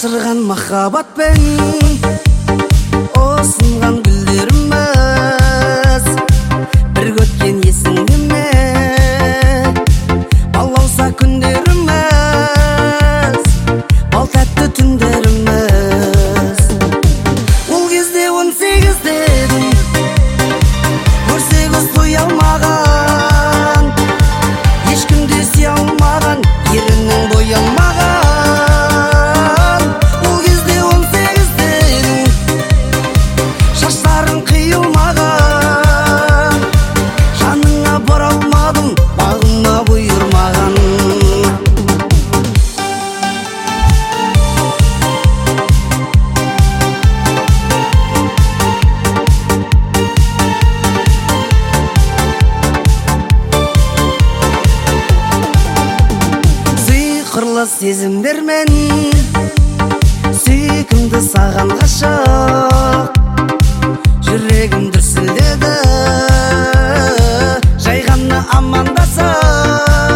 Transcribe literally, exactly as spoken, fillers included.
ашырған махаббатпен осынған гүлдеріміз бірге өткен есіңде ме балауса күндеріміз бал тәтті түндеріміз ол кезде он сегізде едім көрсе көз тоя алмаған ешкім де сүйе алмаған ерінің боялмаған сиқырлы сезімдермен сүйкімді саған ғашық жүрегім дүрсілдеді жай ғана амандасып